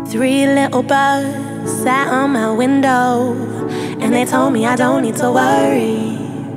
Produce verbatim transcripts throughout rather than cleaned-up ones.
Three little birds sat on my window, and they told me I don't need to worry.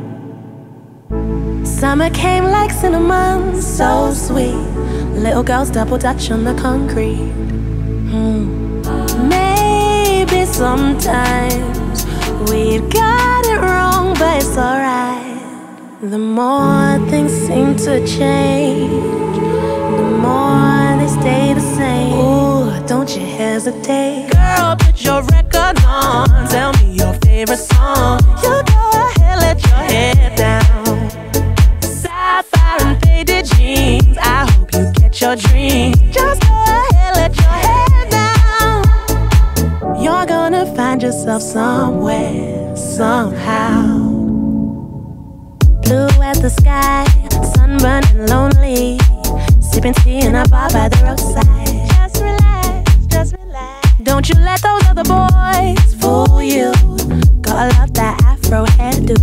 Summer came like cinnamon, so sweet. Little girls double dutch on the concrete. hmm. Maybe sometimes we got it wrong, but it's alright. The more things seem to change, the more they stay the same. Ooh, don't you hesitate. Girl, put your record on. Tell me your favorite song. You go ahead, let your head down. Sapphire and faded jeans, I hope you get your dreams. Just go ahead, let your head down. You're gonna find yourself somewhere, somehow. Blue as the sky, sunburned and lonely, sipping tea in a bar by the roadside. Just relax, just relax. Don't you let those other boys fool you. Gotta love that afro hairdo.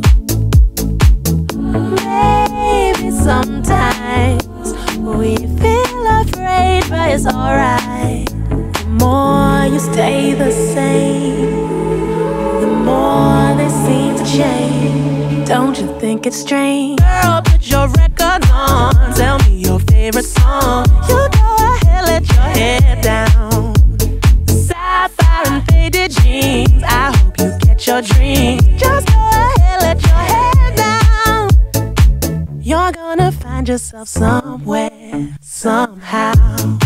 Maybe sometimes we feel afraid, but it's alright. The more you stay the same, the more they seem to change. Don't you think it's strange? Girl, put your record on. Tell me your favorite song. You go ahead, let your head down. Sapphire and faded jeans, I hope you get your dreams. Just go ahead, let your head down. You're gonna find yourself somewhere, somehow.